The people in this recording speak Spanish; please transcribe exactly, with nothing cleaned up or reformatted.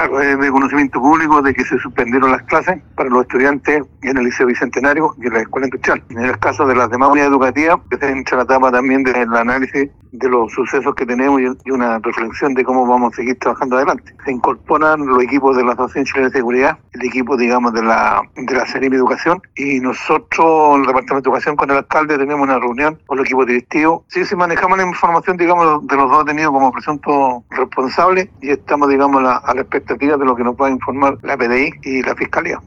es de conocimiento público de que se suspendieron las clases para los estudiantes en el Liceo Bicentenario y en la Escuela Industrial. En el caso de las demás unidades educativas, que se entra la etapa también del análisis de los sucesos que tenemos y una reflexión de cómo vamos a seguir trabajando adelante. Se incorporan los equipos de la Asociación Chilena de Seguridad, el equipo, digamos, de la de la Seremi Educación, y nosotros, en el Departamento de Educación, con el alcalde, tenemos una reunión con los equipos directivos. Sí, sí manejamos la información, digamos, de los dos detenidos como presuntos responsables y estamos, digamos, a la, a la expectativa de lo que nos va a informar la P D I y la Fiscalía.